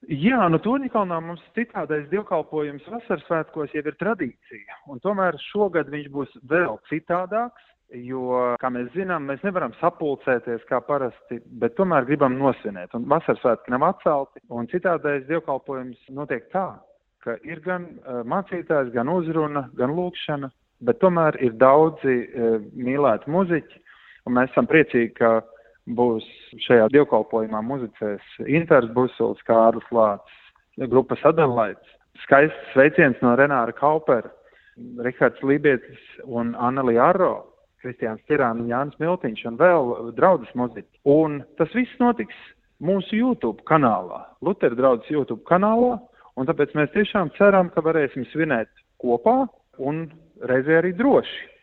Jā, Torņakalnā mums citādais dievkalpojums vasaras svētkos jau ir tradīcija, un tomēr šogad viņš būs vēl citādāks, jo, kā mēs zinām, mēs nevaram sapulcēties kā parasti, bet tomēr gribam nosvinēt, un vasaras svētki nav atcelti, un citādais dievkalpojums notiek tā, ka ir gan mācītājs, gan uzruna, gan lūkšana, bet tomēr ir daudzi mīlēti muziķi, un mēs esam priecīgi, ka būs šajā dievkalpojumā muzicēs Inters Busuls, Kārlis Lācis, grupa Sadalaits, skaists sveiciens no Renāra Kaupera, Rihards Lībietis un Annelija Arro, Kristiāns Ķirāni, Jānis Miltiņš un vēl draudzes muziķi. Un tas viss notiks mūsu YouTube kanālā, Lutera draudzes YouTube kanālā, un tāpēc mēs tiešām ceram, ka varēsim svinēt kopā un reizē arī droši.